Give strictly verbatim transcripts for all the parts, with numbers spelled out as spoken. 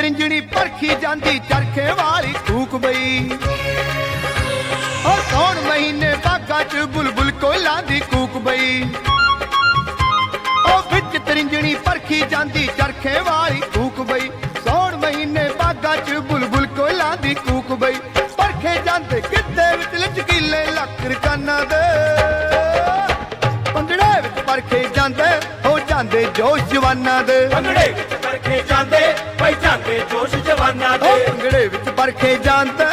ਤਰਿੰਜਣੀ ਪਰਖੀ ਜਾਂਦੀ ਚਰਖੇ ਵਾਲੀ ਕੂਕ ਬਈ ਉਹ ਸੌਣ ਮਹੀਨੇ ਬਾਗਾਂ ਚ ਬੁਲਬੁਲ ਕੋਇਲਾਂ ਦੀ ਕੂਕ ਬਈ ਉਹ ਵਿੱਚ ਤਰਿੰਜਣੀ ਪਰਖੀ ਜਾਂਦੀ ਚਰਖੇ ਵਾਲੀ ਕੂਕ ਬਈ ਸੌਣ ਮਹੀਨੇ ਬਾਗਾਂ ਚ ਬੁਲਬੁਲ ਕੋਇਲਾਂ ਦੀ ਕੂਕ ਬਈ ਪਰਖੇ ਜਾਂਦੇ ਕਿੱਤੇ ਵਿੱਚ ਲਚਕੀਲੇ ਲੱਕ ਰਕਾਨਾਂ ਦੇ ਭੰਗੜੇ ਵਿੱਚ ਪਰਖੇ ਜਾਂਦੇ ਹੋ ਜਾਂਦੇ ਜੋਸ਼ ਜਵਾਨਾਂ ਦੇ ਭੰਗੜੇ ਵਿੱਚ ਪਰਖੇ ਜਾਂਦੇ ਪਈ ਜਾਂਦੇ ਜੋਸ਼ ਜਵਾਨਾਂ ਦੇ ਭੰਗੜੇ ਵਿੱਚ ਪਰਖੇ ਜਾਂਦੇ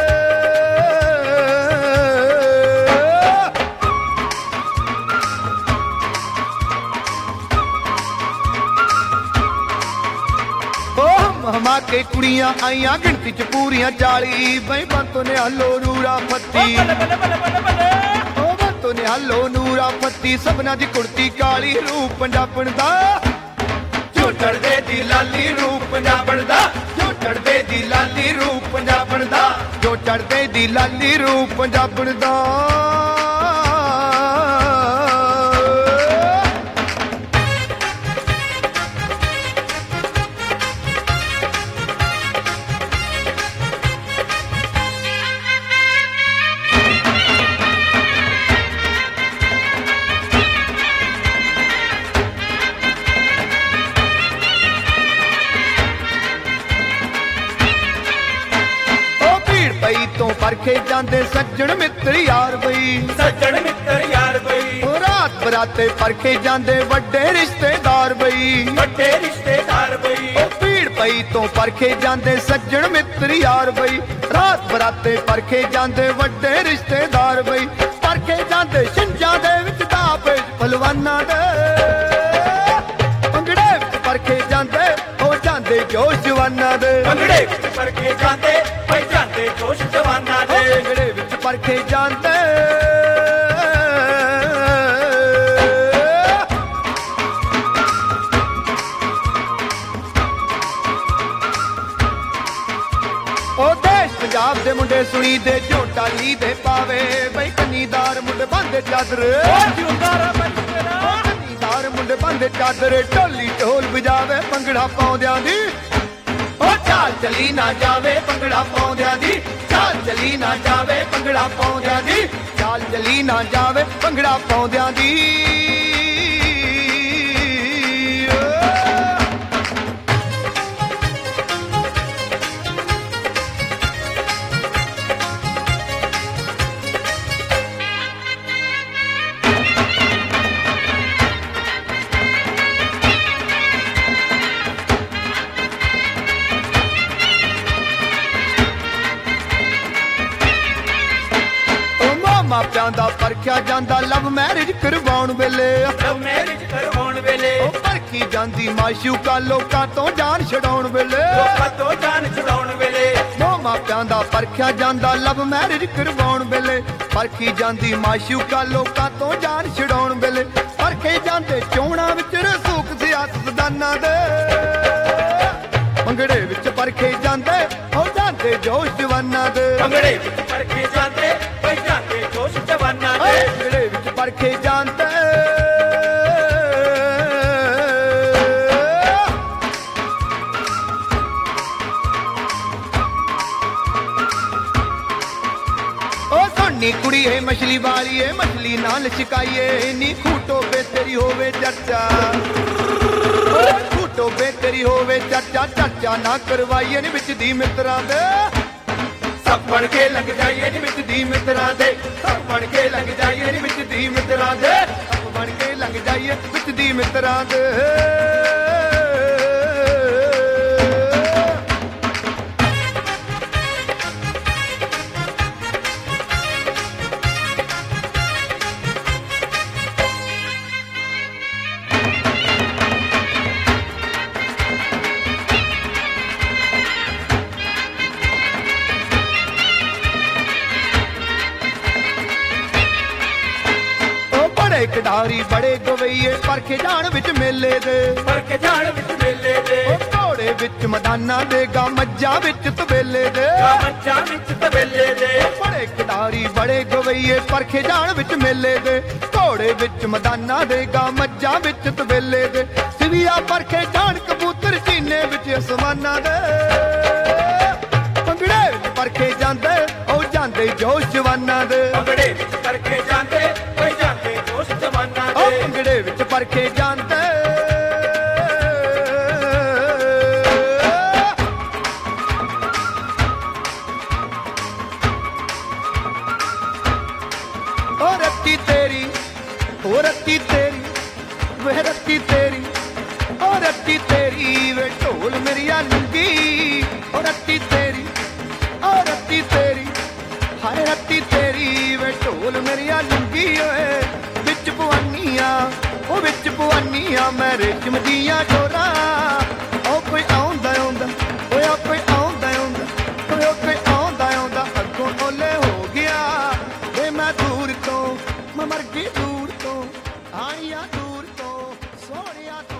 ਹਮਾ ਕੇ ਕੁੜੀਆਂ ਆਈਆਂ ਗਿਣਤੀ ਚ ਪੂਰੀਆਂ ਚਾਲੀ ਬਈ ਬੰਤੋ ਨੇ ਹਲੋ ਨੂਰਾ ਫੱਤੀ ਉਹ ਬੰਤੋ ਨੇ ਹਲੋ ਨੂਰਾ ਫੱਤੀ ਸਭਨਾ ਦੀ ਕੁੜਤੀ ਕਾਲੀ ਰੂਪ ਪੰਜਾਬਣ ਦਾ ਜੋ ਚੜਦੇ ਦੀ ਲਾਲੀ ਰੂਪ ਪੰਜਾਬਣ ਦਾ ਜੋ ਚੜਦੇ ਦੀ ਲਾਲੀ ਰੂਪ ਪੰਜਾਬਣ ਦਾ ਜੋ ਚੜਦੇ ਦੀ ਲਾਲੀ ਰੂਪ ਪੰਜਾਬਣ ਦਾ ਪਈ ਤੋਂ ਪਰਖੇ ਜਾਂਦੇ ਸੱਜਣ ਮਿੱਤਰ ਯਾਰ ਬਈ ਸੱਜਣ ਮਿੱਤਰ ਯਾਰ ਬਈ ਉਹ ਰਾਤ ਬਰਾਤੇ ਪਰਖੇ ਜਾਂਦੇ ਵੱਡੇ ਰਿਸ਼ਤੇਦਾਰ ਬਈ ਵੱਡੇ ਰਿਸ਼ਤੇਦਾਰ ਬਈ ਉਹ ਭੀੜ ਪਈ ਤੋਂ ਪਰਖੇ ਜਾਂਦੇ ਸੱਜਣ ਮਿੱਤਰ ਯਾਰ ਬਈ ਰਾਤ ਬਰਾਤੇ ਪਰਖੇ ਜਾਂਦੇ ਵੱਡੇ ਰਿਸ਼ਤੇਦਾਰ ਬਈ ਪਰਖੇ ਜਾਂਦੇ ਛਿੰਝਾਂ ਦੇ ਵਿੱਚ ਦਾਪੇ ਪਹਿਲਵਾਨਾਂ ਦੇ ਭੰਗੜੇ ਵਿੱਚ ਪਰਖੇ ਜਾਂਦੇ ਹੋ ਜਾਂਦੇ ਜੋਸ਼ ਜਵਾਨਾਂ ਦੇ ਭੰਗੜੇ ਵਿੱਚ ਪਰਖੇ ਜਾਂਦੇ ਪਈ ਜਾਂਦੇ ਜੋਸ਼ ਜਵਾਨਾਂ ਦੇ ਭੰਗੜੇ ਵਿੱਚ ਪਰਖੇ ਜਾਂਦੇ ਉਹ ਦੇਸ਼ ਪੰਜਾਬ ਦੇ ਮੁੰਡੇ ਸੁਣੀ ਦੇ ਝੋਟਾ ਲੀ ਦੇ ਪਾਵੇ ਬਈ ਕੰਨੀਦਾਰ ਮੁੰਡੇ ਬੰਦੇ ਚਾਦਰ ਕੰਨੀਦਾਰ ਮੁੰਡੇ ਬੰਦੇ ਚਾਦਰ ਢੋਲੀ ਢੋਲ ਵਜਾਵੇ ਭੰਗੜਾ ਪਾਉਂਦਿਆਂ ਦੀ ਉਹ ਚਾਲ ਚਲੀ ਨਾ ਜਾਵੇ ਭੰਗੜਾ ਪਾਉਂਦਿਆਂ ਦੀ ਚਾਲ ਚਲੀ ਨਾ ਜਾਵੇ ਭੰਗੜਾ ਪਾਉਂਦਿਆਂ ਦੀ ਚਾਲ ਚਲੀ ਨਾ ਜਾਵੇ ਭੰਗੜਾ ਪਾਉਂਦਿਆਂ ਦੀ ਮਾਪਿਆਂ ਦਾ ਪਰਖਿਆ ਜਾਂਦਾ ਲਵ ਮੈਰਿਜ ਕਰਵਾਉਣ ਵੇਲੇ ਲਵ ਮੈਰਿਜ ਕਰਵਾਉਣ ਵੇਲੇ ਉਹ ਪਰਖੀ ਜਾਂਦੀ ਮਾਸ਼ੂਕਾ ਲੋਕਾਂ ਤੋਂ ਜਾਨ ਛਡਾਉਣ ਵੇਲੇ ਲੋਕਾਂ ਤੋਂ ਜਾਨ ਛਡਾਉਣ ਵੇਲੇ ਉਹ ਮਾਪਿਆਂ ਦਾ ਪਰਖਿਆ ਜਾਂਦਾ ਲਵ ਮੈਰਿਜ ਕਰਵਾਉਣ ਵੇਲੇ ਪਰਖੀ ਜਾਂਦੀ ਮਾਸ਼ੂਕਾ ਲੋਕਾਂ ਤੋਂ ਜਾਨ ਛਡਾਉਣ ਵੇਲੇ ਪਰਖੇ ਜਾਂਦੇ ਚੋਣਾਂ ਵਿੱਚ ਰਸੂਖ ਸਿਆਸਤਦਾਨਾਂ ਦੇ ਭੰਗੜੇ ਵਿੱਚ ਪਰਖੇ ਜਾਂਦੇ ਹੋ ਜਾਂਦੇ ਜੋਸ਼ ਜਵਾਨਾਂ ਦੇ ਭੰਗੜੇ ਵਿੱਚ ਪਰਖੇ ਜਾਂਦੇ ਪਈ ਜਾਂਦੇ ਜੋਸ਼ ਜਵਾਨਾਂ ਦੇ ਭੰਗੜੇ ਵਿੱਚ ਪਰਖੇ ਜਾਂਦੇ ਉਹ ਸੋਨੀ ਕੁੜੀ ਏ ਮਛਲੀ ਵਾਲੀ ਏ ਮਛਲੀ ਨਾਲ ਛਕਾਈਏ ਨੀ ਖੂਟੋ ਬੇ ਤੇਰੀ ਹੋਵੇ ਚਰਚਾ ਖੂਟੋ ਬੇ ਤੇਰੀ ਹੋਵੇ ਚਰਚਾ ਚਰਚਾ ਨਾ ਕਰਵਾਈਏ ਨੀ ਵਿੱਚ ਦੀ ਮਿੱਤਰਾਂ ਦੇ ਸਭ ਬਣ ਕੇ ਲੱਗ ਜਾਈਏ ਨੀ ਵਿੱਚ ਦੀ ਮਿੱਤਰਾਂ ਦੇ ਸਭ ਬਣ ਕੇ ਲੱਗ ਜਾਈਏ ਨੀ ਵਿੱਚ ਦੀ ਮਿੱਤਰਾਂ ਦੇ ਸਭ ਬਣ ਕੇ ਲੱਗ ਜਾਈਏ ਵਿੱਚ ਦੀ ਮਿੱਤਰਾਂ ਦੇ ਖਿਡਾਰੀ ਬੜੇ ਗਵਈਏ ਪਰਖੇ ਜਾਣ ਵਿੱਚ ਮੇਲੇ ਦੇ ਪਰਖੇ ਜਾਣ ਵਿੱਚ ਮੇਲੇ ਦੇ ਉਹ ਘੋੜੇ ਵਿੱਚ ਮਦਾਨਾ ਦੇ ਗਾ ਮੱਝਾਂ ਵਿੱਚ ਤਬੇਲੇ ਦੇ ਮੱਝਾਂ ਵਿੱਚ ਤਬੇਲੇ ਦੇ ਬੜੇ ਖਿਡਾਰੀ ਬੜੇ ਗਵਈਏ ਪਰਖੇ ਜਾਣ ਵਿੱਚ ਮੇਲੇ ਦੇ ਘੋੜੇ ਵਿੱਚ ਮਦਾਨਾ ਦੇ ਗਾ ਮੱਝਾਂ ਵਿੱਚ ਤਬੇਲੇ ਦੇ ਸਿਵੀਆ ਪਰਖੇ ਜਾਣ ਕਬੂਤਰ ਸੀਨੇ ਵਿੱਚ ਅਸਮਾਨਾਂ ਦੇ ਨੀਆਂ ਮੈਂ ਰੇਸ਼ਮ ਦੀਆਂ ਡੋਰਾਂ। ਉਹ ਕੋਈ ਆਉਂਦਾ ਆਉਂਦਾ ਓਏ ਆ ਕੋਈ ਆਉਂਦਾ ਆਉਂਦਾ ਓਏ ਉਹ ਕੋਈ ਆਉਂਦਾ ਆਉਂਦਾ ਅੱਗੋਂ ਓਲੇ ਹੋ ਗਿਆ ਵੇ ਮੈਂ ਦੂਰ ਤੋਂ ਮੈਂ ਮਰ ਗਈ ਦੂਰ ਤੋਂ ਆਈਆਂ ਦੂਰ ਤੋਂ ਸੋਹਣਿਆ।